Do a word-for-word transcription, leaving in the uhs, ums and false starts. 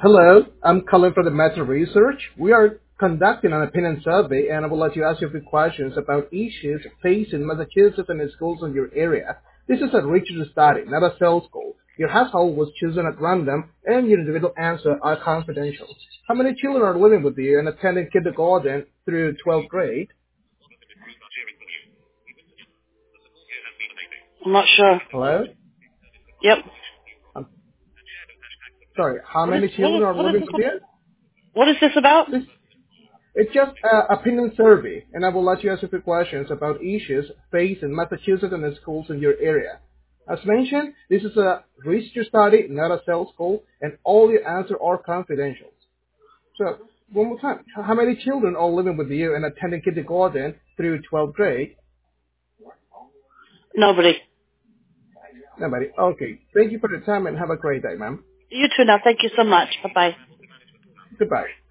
Hello, I'm calling from the Meta Research. We are conducting an opinion survey, and I would like to ask you a few questions about issues facing Massachusetts and the schools in your area. This is a research study, not a sales call. Your household was chosen at random, and your individual answers are confidential. How many children are living with you and attending kindergarten through twelfth grade? I'm not sure. Hello? Yep. I'm sorry, how What is many what children is are what is living this with about? you? What is this about? This It's just an opinion survey, and I will let you ask a few questions about issues faced in Massachusetts and the schools in your area. As mentioned, this is a research study, not a sales call, and all your answers are confidential. So, one more time, how many children are living with you and attending kindergarten through twelfth grade? Nobody. Nobody. Okay. Thank you for the time and have a great day, ma'am. You too now. Thank you so much. Bye bye. Goodbye.